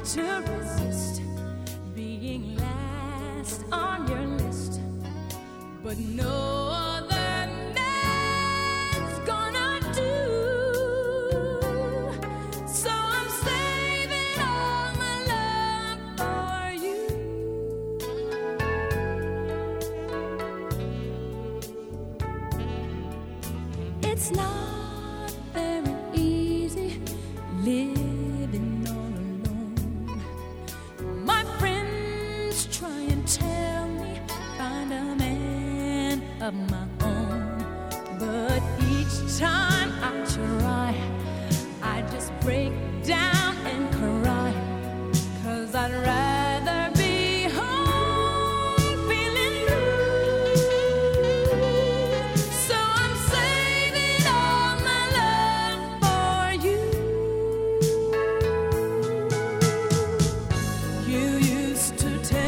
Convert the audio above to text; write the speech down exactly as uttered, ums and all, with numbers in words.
to resist being last on your list, but no other man's gonna do. So I'm saving all my love for you. It's not very easy living all alone. My friends try and tell me find a man of my own, but each time I try, I just break down and cry, 'cause I'd rather